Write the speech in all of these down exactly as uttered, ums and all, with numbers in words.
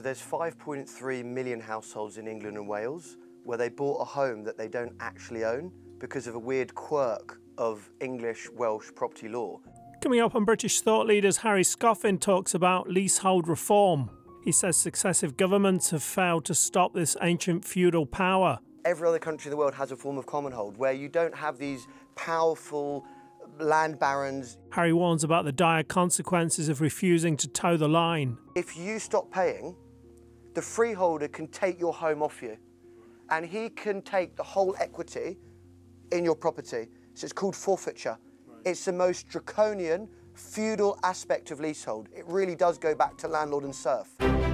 There's five point three million households in England and Wales where they bought a home that they don't actually own because of a weird quirk of English-Welsh property law. Coming up on British Thought Leaders, Harry Scoffin talks about leasehold reform. He says successive governments have failed to stop this ancient feudal power. Every other country in the world has a form of commonhold where you don't have these powerful land barons. Harry warns about the dire consequences of refusing to toe the line. If you stop paying, the freeholder can take your home off you and he can take the whole equity in your property. So it's called forfeiture. Right. It's the most draconian, feudal aspect of leasehold. It really does go back to landlord and serf.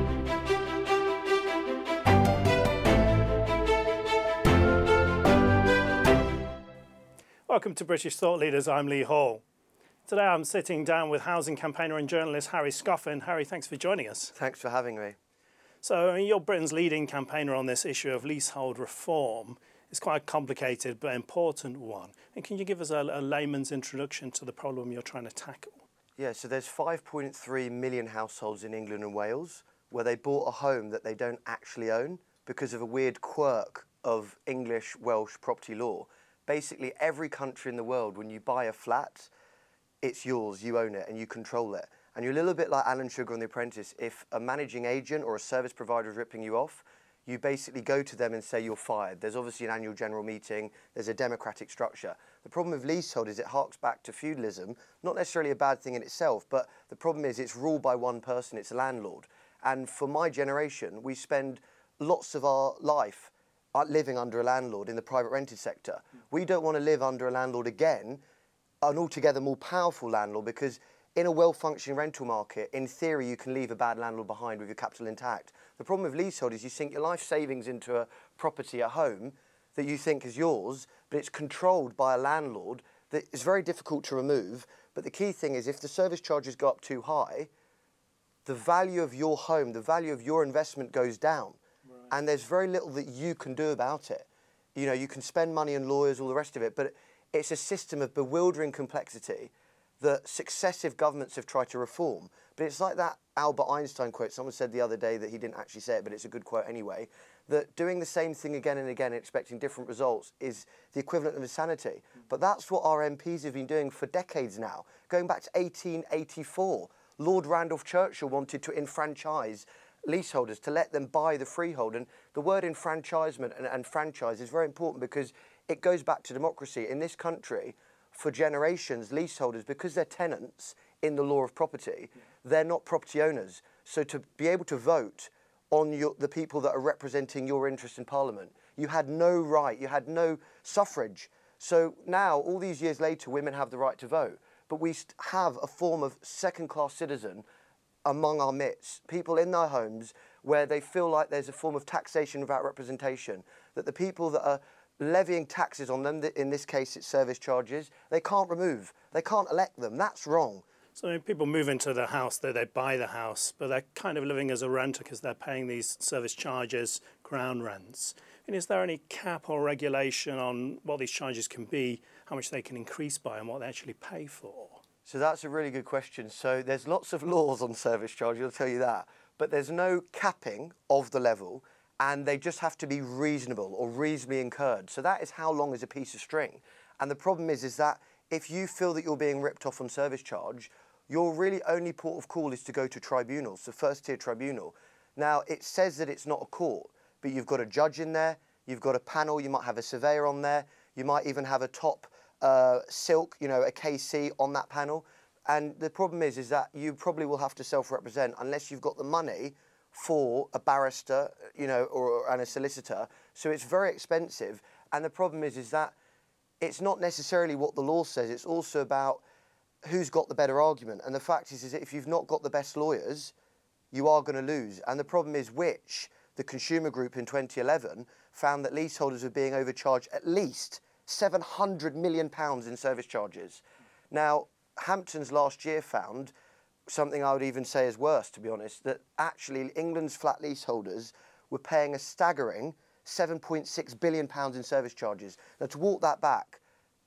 Welcome to British Thought Leaders, I'm Lee Hall. Today I'm sitting down with housing campaigner and journalist Harry Scoffin. Harry, thanks for joining us. Thanks for having me. So, I mean, you're Britain's leading campaigner on this issue of leasehold reform. It's quite a complicated but important one. And can you give us a, a layman's introduction to the problem you're trying to tackle? Yeah, so there's five point three million households in England and Wales where they bought a home that they don't actually own because of a weird quirk of English-Welsh property law. Basically, every country in the world, when you buy a flat, it's yours, you own it, and you control it. And you're a little bit like Alan Sugar on The Apprentice. If a managing agent or a service provider is ripping you off, you basically go to them and say you're fired. There's obviously an annual general meeting, there's a democratic structure. The problem with leasehold is it harks back to feudalism, not necessarily a bad thing in itself, but the problem is it's ruled by one person, it's a landlord. And for my generation, we spend lots of our life living under a landlord in the private rented sector. We don't want to live under a landlord again, an altogether more powerful landlord, because in a well-functioning rental market, in theory, you can leave a bad landlord behind with your capital intact. The problem with leasehold is you sink your life savings into a property at home that you think is yours, but it's controlled by a landlord that is very difficult to remove. But the key thing is if the service charges go up too high, the value of your home, the value of your investment goes down. And there's very little that you can do about it. You know, you can spend money on lawyers, all the rest of it, but it's a system of bewildering complexity that successive governments have tried to reform. But it's like that Albert Einstein quote. Someone said the other day that he didn't actually say it, but it's a good quote anyway, that doing the same thing again and again and expecting different results is the equivalent of insanity. But that's what our M Ps have been doing for decades now. Going back to eighteen eighty-four, Lord Randolph Churchill wanted to enfranchise leaseholders, to let them buy the freehold. And the word enfranchisement and, and franchise is very important because it goes back to democracy. In this country, for generations, leaseholders, because they're tenants in the law of property, yeah. they're not property owners. So to be able to vote on your, the people that are representing your interest in Parliament, you had no right, you had no suffrage. So now, all these years later, women have the right to vote, but we have a form of second-class citizen among our midst, people in their homes where they feel like there's a form of taxation without representation, that the people that are levying taxes on them, in this case it's service charges, they can't remove, they can't elect them. That's wrong. So when people move into the house, they, they buy the house, but they're kind of living as a renter because they're paying these service charges, ground rents. And is there any cap or regulation on what these charges can be, how much they can increase by and what they actually pay for? So that's a really good question. So there's lots of laws on service charge, I'll tell you that, but there's no capping of the level and they just have to be reasonable or reasonably incurred. So that is how long is a piece of string. And the problem is, is that if you feel that you're being ripped off on service charge, your really only port of call is to go to tribunals, the first tier tribunal. Now, it says that it's not a court, but you've got a judge in there, you've got a panel, you might have a surveyor on there, you might even have a top Uh, silk, you know, a K C on that panel. And the problem is, is that you probably will have to self-represent unless you've got the money for a barrister, you know, or, and a solicitor. So it's very expensive. And the problem is, is that it's not necessarily what the law says. It's also about who's got the better argument. And the fact is, is that if you've not got the best lawyers, you are going to lose. And the problem is which the Consumer Group in twenty eleven found that leaseholders were being overcharged at least seven hundred million pounds in service charges. Now, Hamptons last year found something I would even say is worse, to be honest, that actually England's flat leaseholders were paying a staggering seven point six billion pounds in service charges. Now, to walk that back,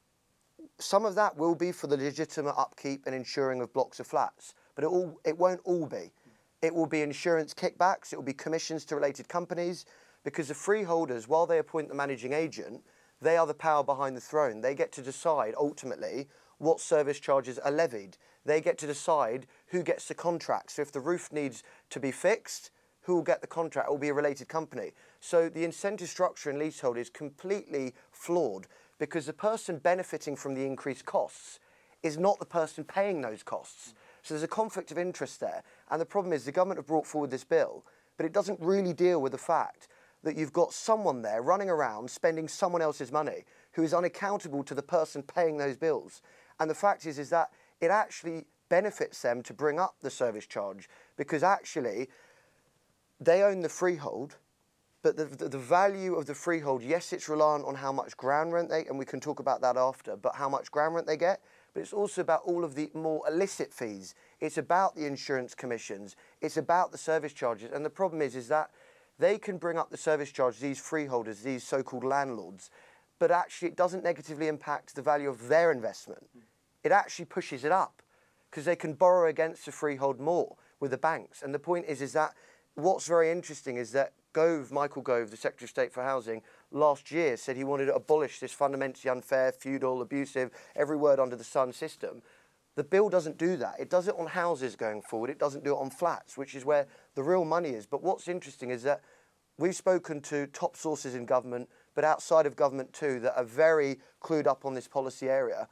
some of that will be for the legitimate upkeep and insuring of blocks of flats, but it, all, it won't all be. It will be insurance kickbacks. It will be commissions to related companies, because the freeholders, while they appoint the managing agent, they are the power behind the throne. They get to decide, ultimately, what service charges are levied. They get to decide who gets the contract. So if the roof needs to be fixed, who will get the contract? It will be a related company. So the incentive structure in leasehold is completely flawed, because the person benefiting from the increased costs is not the person paying those costs. So there's a conflict of interest there. And the problem is the government have brought forward this bill, but it doesn't really deal with the fact that you've got someone there running around spending someone else's money who is unaccountable to the person paying those bills. And the fact is, is that it actually benefits them to bring up the service charge, because actually they own the freehold, but the, the, the value of the freehold, yes, it's reliant on how much ground rent they, and we can talk about that after, but how much ground rent they get, but it's also about all of the more illicit fees. It's about the insurance commissions. It's about the service charges. And the problem is, is that they can bring up the service charge, these freeholders, these so-called landlords, but actually it doesn't negatively impact the value of their investment. It actually pushes it up, because they can borrow against the freehold more with the banks. And the point is, is that what's very interesting is that Gove, Michael Gove, the Secretary of State for Housing, last year said he wanted to abolish this fundamentally unfair, feudal, abusive, every word under the sun system. The bill doesn't do that. It does it on houses going forward. It doesn't do it on flats, which is where the real money is. But what's interesting is that we've spoken to top sources in government, but outside of government too, that are very clued up on this policy area.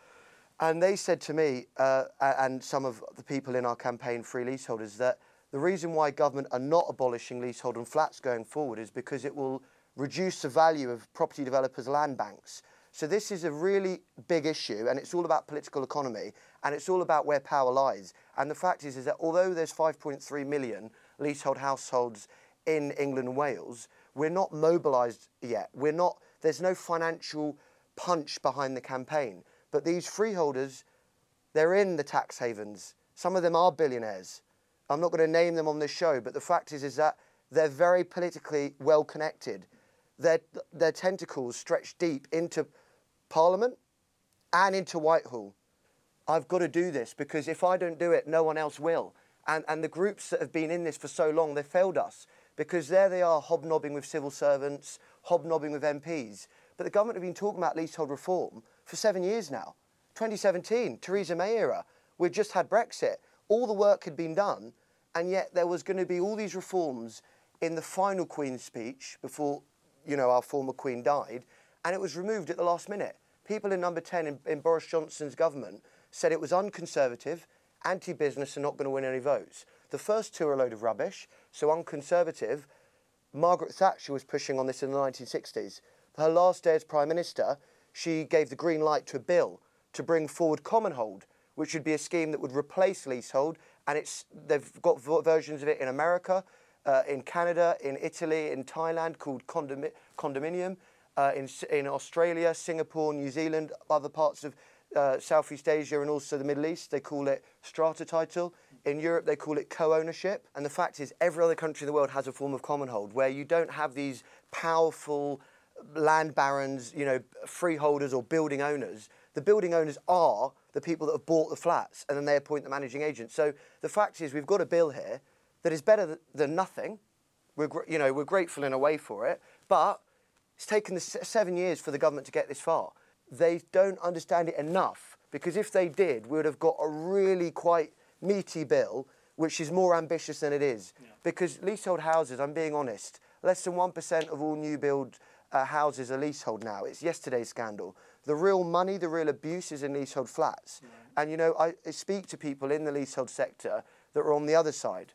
And they said to me, uh, and some of the people in our campaign, Free Leaseholders, that the reason why government are not abolishing leasehold on flats going forward is because it will reduce the value of property developers' land banks. So this is a really big issue, and it's all about political economy, and it's all about where power lies. And the fact is, is that although there's five point three million leasehold households in England and Wales, we're not mobilised yet. We're not, there's no financial punch behind the campaign. But these freeholders, they're in the tax havens. Some of them are billionaires. I'm not going to name them on this show, but the fact is, is that they're very politically well connected. Their, their tentacles stretch deep into Parliament and into Whitehall. I've got to do this, because if I don't do it, no one else will. And, and the groups that have been in this for so long, they failed us, because there they are hobnobbing with civil servants, hobnobbing with M Ps. But the government have been talking about leasehold reform for seven years now. twenty seventeen, Theresa May era. We'd just had Brexit. All the work had been done, and yet there was going to be all these reforms in the final Queen's speech before, you know, our former Queen died, and it was removed at the last minute. People in number ten in, in Boris Johnson's government said it was unconservative, anti-business, and not going to win any votes. The first two are a load of rubbish, so unconservative. Margaret Thatcher was pushing on this in the nineteen sixties. Her last day as Prime Minister, she gave the green light to a bill to bring forward Commonhold, which would be a scheme that would replace leasehold, and it's, they've got versions of it in America, uh, in Canada, in Italy, in Thailand, called condomi condominium, uh, in, in Australia, Singapore, New Zealand, other parts of uh, Southeast Asia, and also the Middle East. They call it strata title. In Europe, they call it co-ownership. And the fact is, every other country in the world has a form of commonhold, where you don't have these powerful land barons, you know, freeholders or building owners. The building owners are the people that have bought the flats, and then they appoint the managing agent. So the fact is, we've got a bill here that is better th than nothing. We're, you know, we're grateful in a way for it, but it's taken the seven years for the government to get this far. They don't understand it enough, because if they did, we would have got a really quite meaty bill, which is more ambitious than it is. Yeah. Because leasehold houses, I'm being honest, less than one percent of all new build uh, houses are leasehold now. It's yesterday's scandal. The real money, the real abuse is in leasehold flats. Right. And, you know, I, I speak to people in the leasehold sector that are on the other side,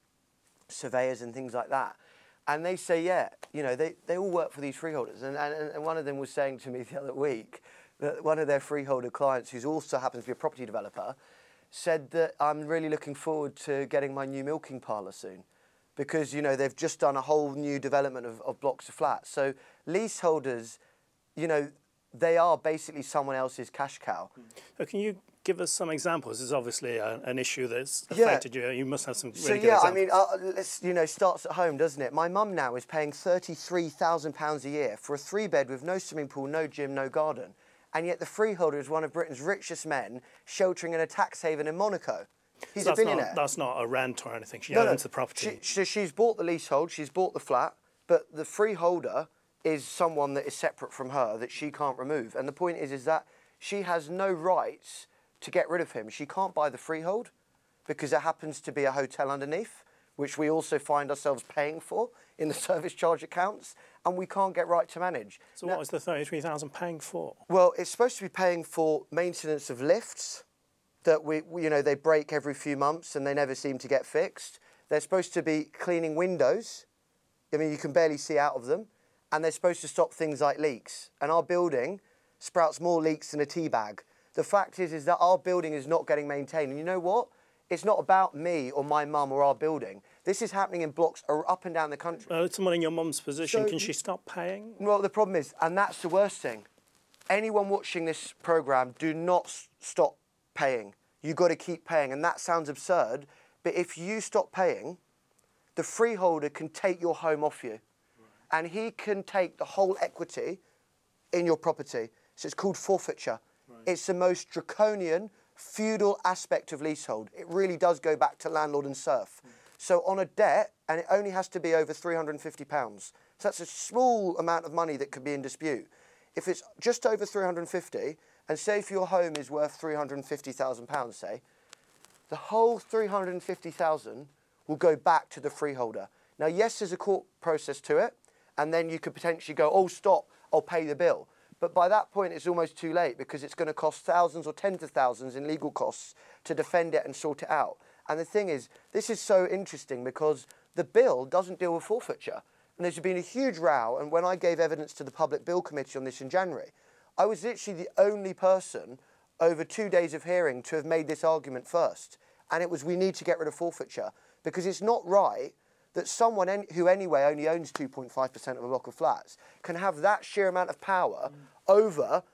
surveyors and things like that. And they say, yeah, you know, they, they all work for these freeholders. And, and, and one of them was saying to me the other week that one of their freeholder clients, who also happens to be a property developer, said that I'm really looking forward to getting my new milking parlour soon, because, you know, they've just done a whole new development of, of blocks of flats. So leaseholders, you know, they are basically someone else's cash cow. So can you give us some examples? This is obviously a, an issue that's affected yeah. you. You must have some really so, good yeah, examples. I mean, uh, let's, you know, starts at home, doesn't it? My mum now is paying thirty-three thousand pounds a year for a three-bed with no swimming pool, no gym, no garden. And yet the freeholder is one of Britain's richest men, sheltering in a tax haven in Monaco. He's so a that's billionaire. Not, that's not a rent or anything. She No, owns no. the property. She, so she's bought the leasehold, she's bought the flat, but the freeholder is someone that is separate from her that she can't remove. And the point is, is that she has no rights to get rid of him. She can't buy the freehold because there happens to be a hotel underneath, which we also find ourselves paying for in the service charge accounts, and we can't get right to manage. So Now, what is the thirty-three thousand paying for? well, it's supposed to be paying for maintenance of lifts that we, we- you know, they break every few months and they never seem to get fixed. They're supposed to be cleaning windows. I mean, you can barely see out of them. And they're supposed to stop things like leaks. And our building sprouts more leaks than a tea bag. The fact is, is that our building is not getting maintained. And you know what? It's not about me or my mum or our building. This is happening in blocks ar- up and down the country. Uh, someone in your mum's position, So- can she stop paying? Well, the problem is, and that's the worst thing, anyone watching this programme, do not s- stop paying. You've got to keep paying. And that sounds absurd, but if you stop paying, the freeholder can take your home off you. And he can take the whole equity in your property. So it's called forfeiture. Right. It's the most draconian, feudal aspect of leasehold. It really does go back to landlord and serf. Mm. So on a debt, and it only has to be over three hundred and fifty pounds. So that's a small amount of money that could be in dispute. If it's just over three hundred and fifty, and say if your home is worth three hundred and fifty thousand pounds, say, the whole three hundred and fifty thousand will go back to the freeholder. Now, yes, there's a court process to it, and then you could potentially go, oh, stop, I'll pay the bill. But by that point, it's almost too late because it's going to cost thousands or tens of thousands in legal costs to defend it and sort it out. And the thing is, this is so interesting because the bill doesn't deal with forfeiture. And there's been a huge row, and when I gave evidence to the Public Bill Committee on this in January, I was literally the only person over two days of hearing to have made this argument first. And it was, we need to get rid of forfeiture because it's not right that someone en- who anyway only owns two point five percent of a block of flats can have that sheer amount of power mm. over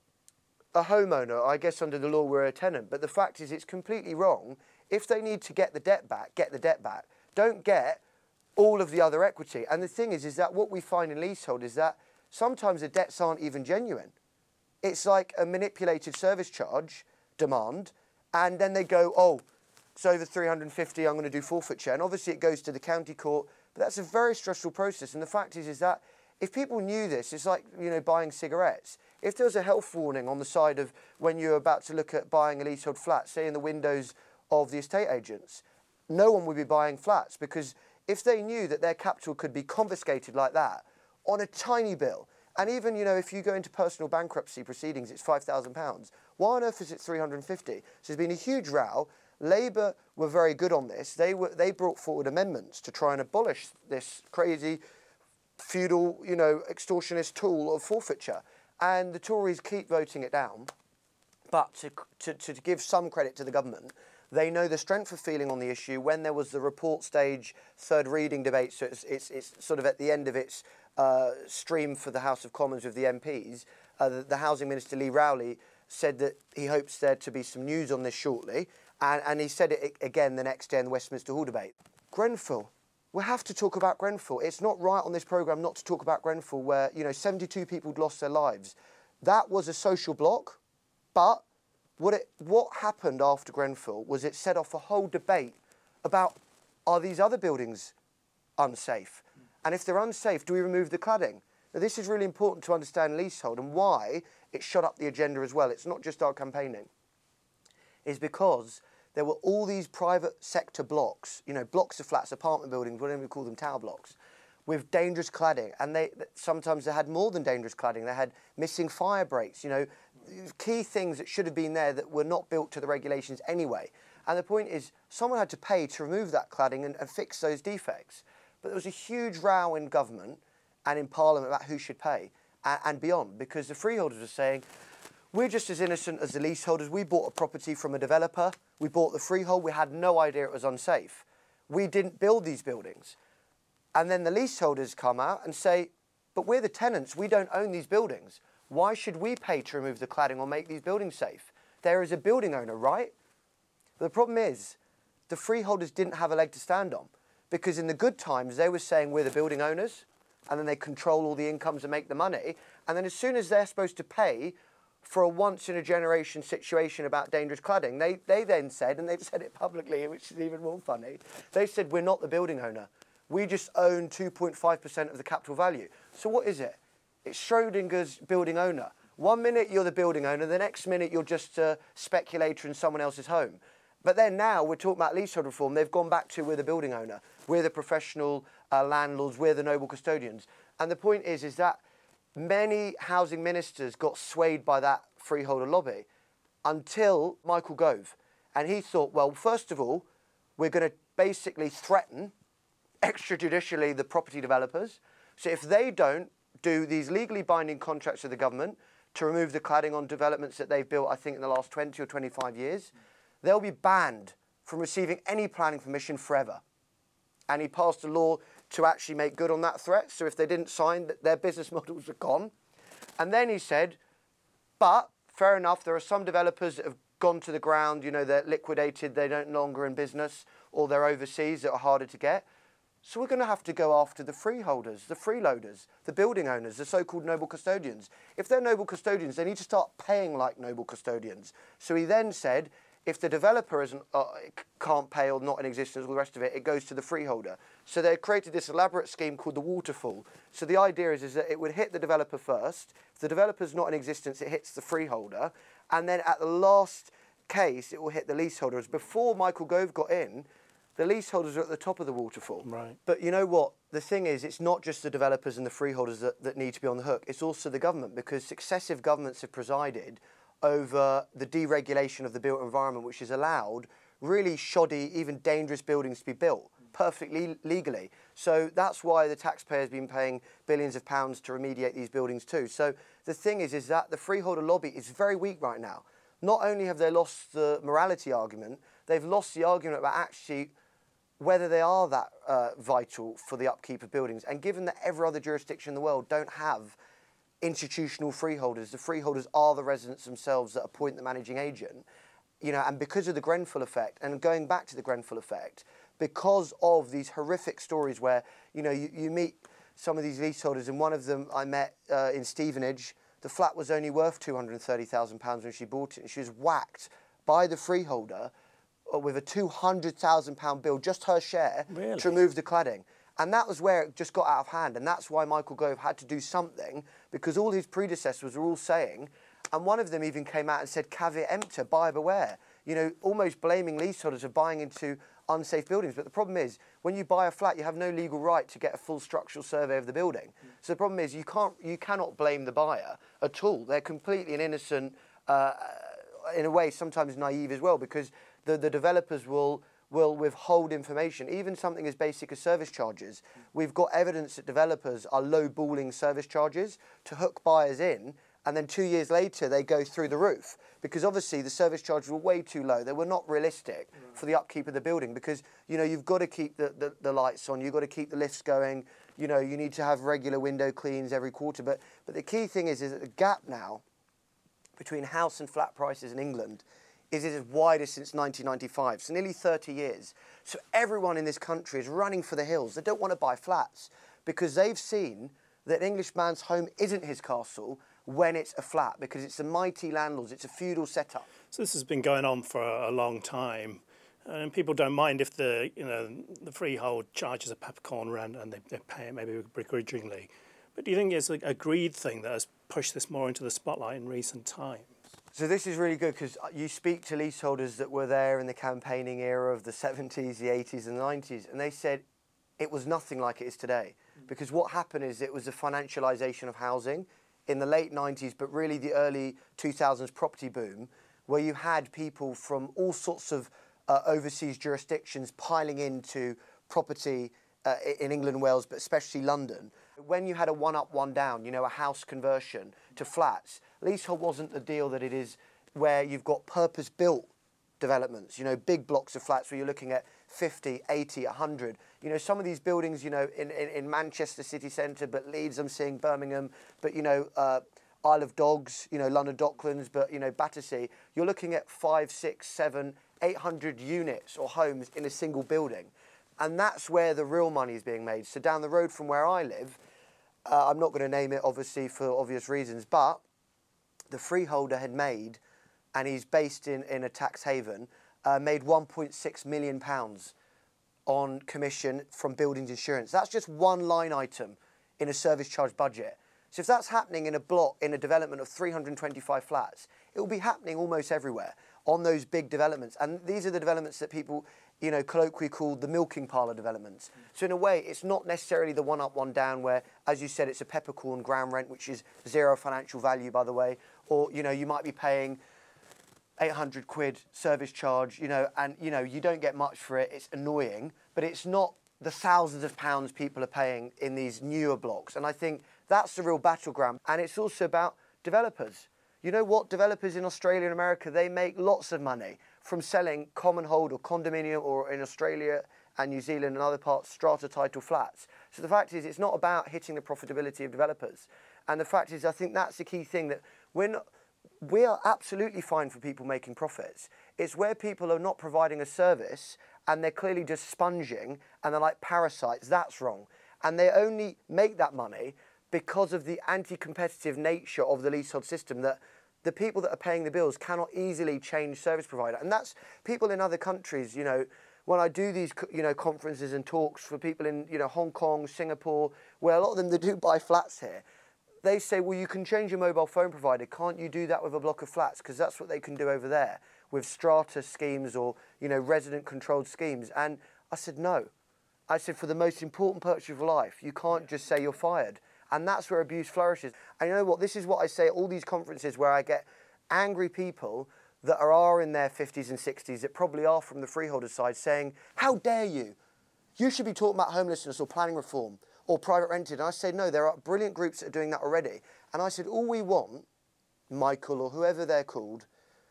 a homeowner. I guess under the law we're a tenant, but the fact is it's completely wrong. If they need to get the debt back, get the debt back. Don't get all of the other equity. And the thing is, is that what we find in leasehold is that sometimes the debts aren't even genuine. It's like a manipulated service charge demand, and then they go, oh, it's over three hundred and fifty, I'm going to do forfeiture. And obviously it goes to the county court, but that's a very stressful process. And the fact is, is that if people knew this, it's like, you know, buying cigarettes. If there was a health warning on the side of when you're about to look at buying a leasehold flat, say in the windows of the estate agents, no one would be buying flats because if they knew that their capital could be confiscated like that on a tiny bill, and even, you know, if you go into personal bankruptcy proceedings, it's five thousand pounds. Why on earth is it three hundred and fifty? So there's been a huge row. Labour were very good on this. They were they brought forward amendments to try and abolish this crazy feudal, you know, extortionist tool of forfeiture. And the Tories keep voting it down. But to, to, to give some credit to the government, they know the strength of feeling on the issue. When there was the report stage third reading debate, so it's, it's, it's sort of at the end of its uh, stream for the House of Commons with the M Ps, uh, the, the Housing Minister Lee Rowley said that he hopes there to be some news on this shortly. And, and he said it again the next day in the Westminster Hall debate. Grenfell. We have to talk about Grenfell. It's not right on this programme not to talk about Grenfell where, you know, seventy-two people had lost their lives. That was a social block, but what, it, what happened after Grenfell was it set off a whole debate about, are these other buildings unsafe? And if they're unsafe, do we remove the cladding? Now, this is really important to understand leasehold and why it shot up the agenda as well. It's not just our campaigning. Is because there were all these private sector blocks, you know, blocks of flats, apartment buildings, whatever we call them, tower blocks, with dangerous cladding. And they sometimes they had more than dangerous cladding. They had missing fire breaks, you know, key things that should have been there that were not built to the regulations anyway. And the point is, someone had to pay to remove that cladding and, and fix those defects. But there was a huge row in government and in Parliament about who should pay and, and beyond, because the freeholders were saying, we're just as innocent as the leaseholders. We bought a property from a developer. We bought the freehold. We had no idea it was unsafe. We didn't build these buildings. And then the leaseholders come out and say, but we're the tenants. We don't own these buildings. Why should we pay to remove the cladding or make these buildings safe? There is a building owner, right? But the problem is the freeholders didn't have a leg to stand on because in the good times, they were saying we're the building owners and then they control all the incomes and make the money. And then as soon as they're supposed to pay for a once-in-a-generation situation about dangerous cladding. They, they then said, and they've said it publicly, which is even more funny, they said, we're not the building owner. We just own two point five percent of the capital value. So what is it? It's Schrodinger's building owner. One minute you're the building owner, the next minute you're just a speculator in someone else's home. But then now we're talking about leasehold reform. They've gone back to we're the building owner. We're the professional uh, landlords. We're the noble custodians. And the point is, is that many housing ministers got swayed by that freeholder lobby until Michael Gove. And he thought, well, first of all, we're going to basically threaten extrajudicially the property developers. So if they don't do these legally binding contracts with the government to remove the cladding on developments that they've built, I think, in the last twenty or twenty-five years, they'll be banned from receiving any planning permission forever. And he passed a law to actually make good on that threat. So if they didn't sign, their business models are gone. And then he said, but fair enough, there are some developers that have gone to the ground, you know, they're liquidated, they're no longer in business, or they're overseas that are harder to get. So we're going to have to go after the freeholders, the freeloaders, the building owners, the so-called noble custodians. If they're noble custodians, they need to start paying like noble custodians. So he then said, if the developer isn't, uh, can't pay or not in existence, all the rest of it, it goes to the freeholder. So they created this elaborate scheme called the waterfall. So the idea is, is that it would hit the developer first. If the developer's not in existence, it hits the freeholder. And then at the last case, it will hit the leaseholders. Before Michael Gove got in, the leaseholders are at the top of the waterfall. Right. But you know what? The thing is, it's not just the developers and the freeholders that, that need to be on the hook. It's also the government, because successive governments have presided over the deregulation of the built environment, which has allowed really shoddy, even dangerous buildings to be built perfectly legally. So that's why the taxpayer's been paying billions of pounds to remediate these buildings too. So the thing is, is that the freeholder lobby is very weak right now. Not only have they lost the morality argument, they've lost the argument about actually whether they are that uh, vital for the upkeep of buildings. And given that every other jurisdiction in the world don't have institutional freeholders, the freeholders are the residents themselves that appoint the managing agent, you know, and because of the Grenfell effect, and going back to the Grenfell effect, because of these horrific stories where, you know, you, you meet some of these leaseholders, and one of them I met uh, in Stevenage, the flat was only worth two hundred thirty thousand pounds when she bought it, and she was whacked by the freeholder with a two hundred thousand pound bill, just her share, Really? to remove the cladding. And that was where it just got out of hand. And that's why Michael Gove had to do something, because all his predecessors were all saying, and one of them even came out and said, caveat emptor, buyer beware. You know, almost blaming leaseholders for buying into unsafe buildings. But the problem is, when you buy a flat, you have no legal right to get a full structural survey of the building. Mm. So the problem is, you can't, you cannot blame the buyer at all. They're completely an innocent, uh, in a way, sometimes naive as well, because the, the developers will will withhold information, even something as basic as service charges. We've got evidence that developers are low-balling service charges to hook buyers in, and then two years later they go through the roof, because obviously the service charges were way too low. They were not realistic right. for the upkeep of the building, because, you know, you've got to keep the, the, the lights on, you've got to keep the lifts going, you know, you need to have regular window cleans every quarter. But, but the key thing is, is that the gap now between house and flat prices in England is as wide as since nineteen ninety-five, so nearly thirty years. So everyone in this country is running for the hills. They don't want to buy flats because they've seen that an Englishman's home isn't his castle when it's a flat, because it's the mighty landlords, it's a feudal setup. So this has been going on for a long time, and people don't mind if the you know the freehold charges a peppercorn rent and they, they pay it maybe begrudgingly. But do you think it's a, a greed thing that has pushed this more into the spotlight in recent times? So this is really good, because you speak to leaseholders that were there in the campaigning era of the seventies, the eighties and the nineties, and they said it was nothing like it is today. Mm. Because what happened is it was a financialisation of housing in the late nineties, but really the early two thousands property boom, where you had people from all sorts of uh, overseas jurisdictions piling into property uh, in England and Wales, but especially London. When you had a one-up, one-down, you know, a house conversion to flats, leasehold wasn't the deal that it is where you've got purpose-built developments, you know, big blocks of flats where you're looking at fifty, eighty, one hundred. You know, some of these buildings, you know, in, in, in Manchester city centre, but Leeds I'm seeing, Birmingham, but, you know, uh, Isle of Dogs, you know, London Docklands, but, you know, Battersea, you're looking at five, six, seven, eight hundred units or homes in a single building. And that's where the real money is being made. So down the road from where I live, uh, I'm not going to name it, obviously, for obvious reasons, but the freeholder had made, and he's based in, in a tax haven, uh, made one point six million pounds on commission from buildings insurance. That's just one line item in a service charge budget. So if that's happening in a block, in a development of three hundred twenty-five flats, it will be happening almost everywhere on those big developments. And these are the developments that people, you know, colloquially call the milking parlour developments. Mm. So in a way, it's not necessarily the one up, one down where, as you said, it's a peppercorn ground rent, which is zero financial value, by the way. Or, you know, you might be paying eight hundred quid service charge, you know, and, you know, you don't get much for it. It's annoying, but it's not the thousands of pounds people are paying in these newer blocks. And I think that's the real battleground. And it's also about developers. You know what? Developers in Australia and America, they make lots of money from selling common hold or condominium, or in Australia and New Zealand and other parts, strata title flats. So the fact is, it's not about hitting the profitability of developers. And the fact is, I think that's the key thing, that we're not, we are absolutely fine for people making profits. It's where people are not providing a service and they're clearly just sponging and they're like parasites. That's wrong. And they only make that money because of the anti-competitive nature of the leasehold system, that the people that are paying the bills cannot easily change service provider. And that's people in other countries, you know, when I do these, you know, conferences and talks for people in, you know, Hong Kong, Singapore, where a lot of them, they do buy flats here, they say, well, you can change your mobile phone provider. Can't you do that with a block of flats? Because that's what they can do over there with strata schemes or, you know, resident controlled schemes. And I said, no. I said, for the most important purchase of life, you can't just say you're fired. And that's where abuse flourishes. And you know what? This is what I say at all these conferences where I get angry people that are, are in their fifties and sixties, that probably are from the freeholder side, saying, how dare you? You should be talking about homelessness or planning reform or private rented. And I say, no, there are brilliant groups that are doing that already. And I said, all we want, Michael or whoever they're called,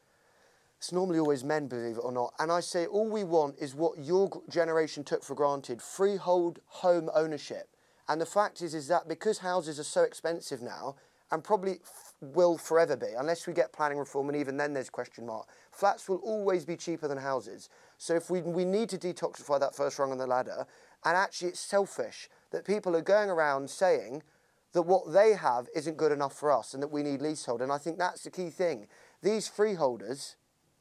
it's normally always men, believe it or not, and I say, all we want is what your generation took for granted, freehold home ownership. And the fact is, is that because houses are so expensive now, and probably f- will forever be, unless we get planning reform, and even then there's a question mark, flats will always be cheaper than houses. So if we, we need to detoxify that first rung on the ladder, and actually it's selfish that people are going around saying that what they have isn't good enough for us and that we need leasehold. And I think that's the key thing. These freeholders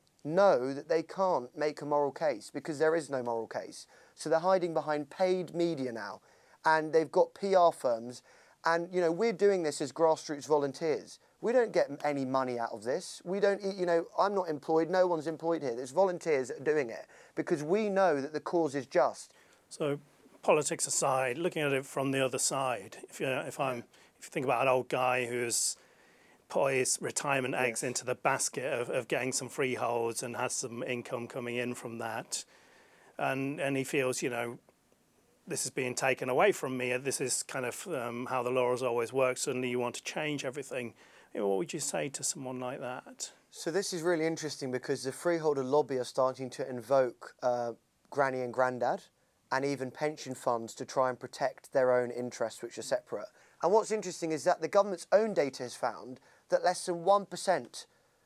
know that they can't make a moral case because there is no moral case. So they're hiding behind paid media now. And they've got P R firms, and you know, we're doing this as grassroots volunteers. We don't get any money out of this. We don't, you know, I'm not employed, no one's employed here. There's volunteers that are doing it because we know that the cause is just. So, politics aside, looking at it from the other side, if you if I'm if you think about an old guy who's put his retirement eggs yes. into the basket of, of getting some freeholds and has some income coming in from that, and and he feels, you know, this is being taken away from me. This is kind of um, how the law has always worked. Suddenly you want to change everything. You know, what would you say to someone like that? So this is really interesting because the freeholder lobby are starting to invoke uh, granny and granddad and even pension funds to try and protect their own interests, which are separate. And what's interesting is that the government's own data has found that less than one percent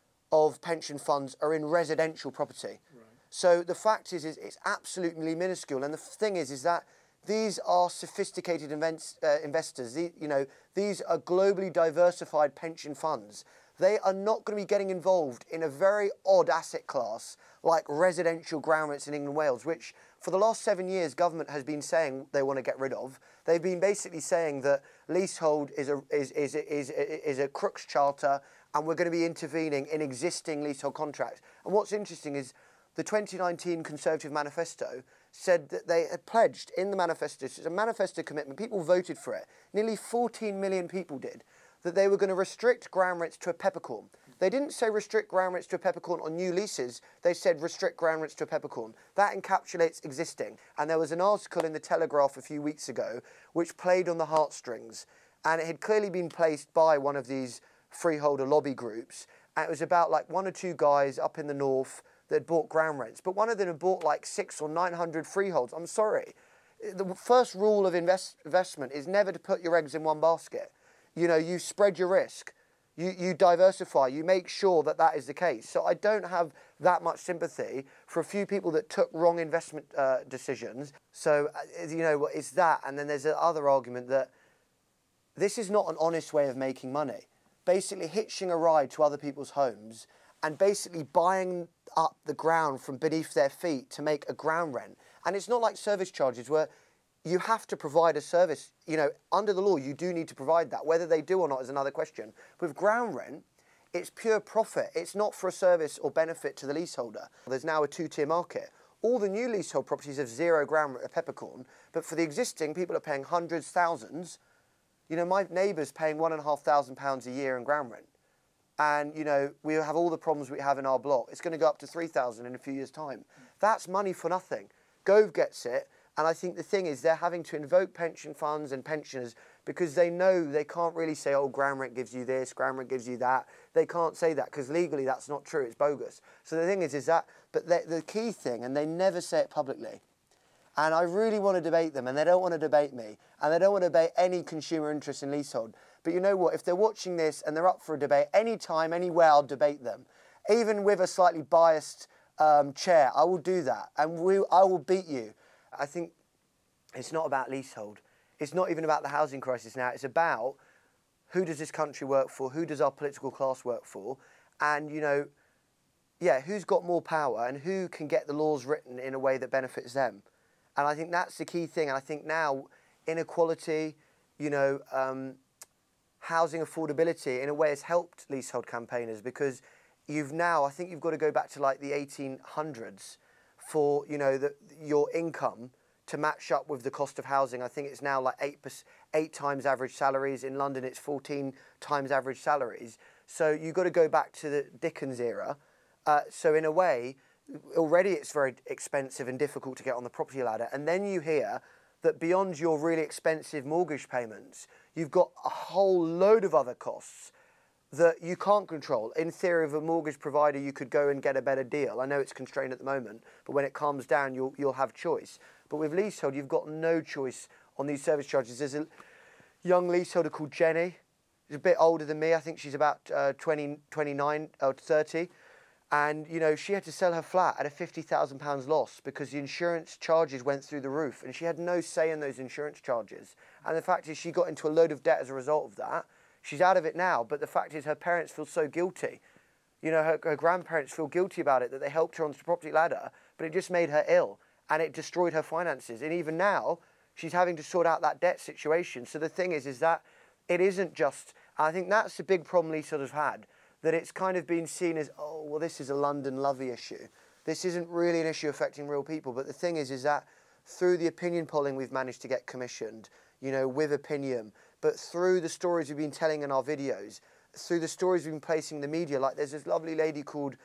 of pension funds are in residential property. Right. So the fact is, is it's absolutely minuscule. And the thing is, is that these are sophisticated invents, uh, investors. The, you know, these are globally diversified pension funds. They are not going to be getting involved in a very odd asset class like residential ground rents in England and Wales, which for the last seven years government has been saying they want to get rid of. They've been basically saying that leasehold is a is is is is a crux charter, and we're going to be intervening in existing leasehold contracts. And what's interesting is the twenty nineteen Conservative Manifesto said that they had pledged in the manifesto, it's a manifesto commitment, people voted for it, nearly fourteen million people did, that they were going to restrict ground rents to a peppercorn. They didn't say restrict ground rents to a peppercorn on new leases, they said restrict ground rents to a peppercorn. That encapsulates existing. And there was an article in the Telegraph a few weeks ago which played on the heartstrings, and it had clearly been placed by one of these freeholder lobby groups, and it was about like one or two guys up in the north that had bought ground rents, but one of them had bought like six or nine hundred freeholds. I'm sorry. The first rule of invest, investment is never to put your eggs in one basket. You know, you spread your risk. You, you diversify. You make sure that that is the case. So I don't have that much sympathy for a few people that took wrong investment uh, decisions. So, uh, you know, it's that. And then there's the other argument that this is not an honest way of making money. basically hitching a ride to other people's homes and basically buying up the ground from beneath their feet to make a ground rent. And it's not like service charges where you have to provide a service. You know, under the law, you do need to provide that. Whether they do or not is another question. With ground rent, it's pure profit. It's not for a service or benefit to the leaseholder. There's now a two-tier market. All the new leasehold properties have zero ground rent, a peppercorn, but for the existing, people are paying hundreds, thousands. You know, my neighbour's paying one and a half thousand pounds a year in ground rent. And, you know, we have all the problems we have in our block. It's going to go up to three thousand in a few years' time. That's money for nothing. Gove gets it. And I think the thing is they're having to invoke pension funds and pensioners because they know they can't really say, oh, ground rent gives you this, ground rent gives you that. They can't say that because legally that's not true. It's bogus. So the thing is, is that, but the, the key thing, and they never say it publicly, and I really want to debate them, and they don't want to debate me, and they don't want to debate any consumer interest in leasehold. But you know what? If they're watching this and they're up for a debate, anytime, anywhere, I'll debate them. Even with a slightly biased um, chair, I will do that, and we, I will beat you. I think it's not about leasehold. It's not even about the housing crisis now. It's about who does this country work for? Who does our political class work for? And, you know, yeah, who's got more power and who can get the laws written in a way that benefits them? And I think that's the key thing. And I think now inequality, you know, um, housing affordability in a way has helped leasehold campaigners because you've now, I think you've got to go back to like the eighteen hundreds for, you know, the, your income to match up with the cost of housing. I think it's now like eight, eight times average salaries. In London, it's fourteen times average salaries. So you've got to go back to the Dickens era. Uh, so in a way, already it's very expensive and difficult to get on the property ladder. And then you hear that beyond your really expensive mortgage payments, you've got a whole load of other costs that you can't control. In theory, with a mortgage provider, you could go and get a better deal. I know it's constrained at the moment, but when it calms down, you'll, you'll have choice. But with leasehold, you've got no choice on these service charges. There's a young leaseholder called Jenny. She's a bit older than me. I think she's about uh, twenty, twenty-nine or thirty. And, you know, she had to sell her flat at a fifty thousand pounds loss because the insurance charges went through the roof and she had no say in those insurance charges. And the fact is she got into a load of debt as a result of that. She's out of it now, but the fact is her parents feel so guilty. You know, her, her grandparents feel guilty about it, that they helped her onto the property ladder, but it just made her ill and it destroyed her finances. And even now, she's having to sort out that debt situation. So the thing is, is that it isn't just, I think that's the big problem leaseholders have had, that it's kind of been seen as, oh, well, this is a London Lovey issue. This isn't really an issue affecting real people. But the thing is, is that through the opinion polling we've managed to get commissioned, you know, with Opinium, but through the stories we've been telling in our videos, through the stories we've been placing in the media, like there's this lovely lady called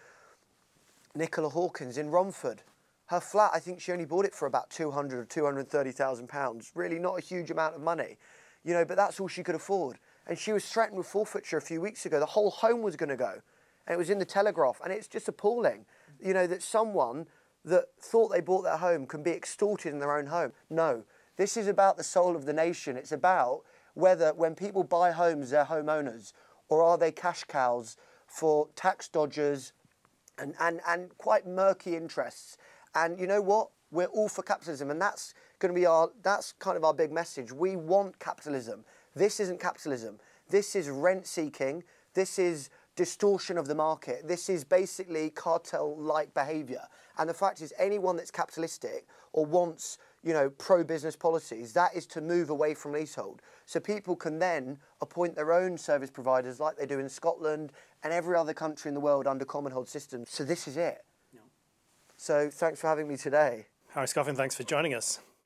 Nicola Hawkins in Romford. Her flat, I think she only bought it for about two hundred or two hundred thirty thousand pounds. Really not a huge amount of money, you know, but that's all she could afford. And she was threatened with forfeiture a few weeks ago. The whole home was going to go. And it was in the Telegraph. And it's just appalling, you know, that someone that thought they bought their home can be extorted in their own home. No, this is about the soul of the nation. It's about whether when people buy homes, they're homeowners, or are they cash cows for tax dodgers and, and, and quite murky interests. And you know what? We're all for capitalism. And that's going to be our, that's kind of our big message. We want capitalism. This isn't capitalism. This is rent seeking. This is distortion of the market. This is basically cartel-like behaviour. And the fact is, anyone that's capitalistic or wants, you know, pro-business policies, that is to move away from leasehold. So people can then appoint their own service providers like they do in Scotland and every other country in the world under common hold systems. So this is it. Yeah. So thanks for having me today. Harry Scoffin, thanks for joining us.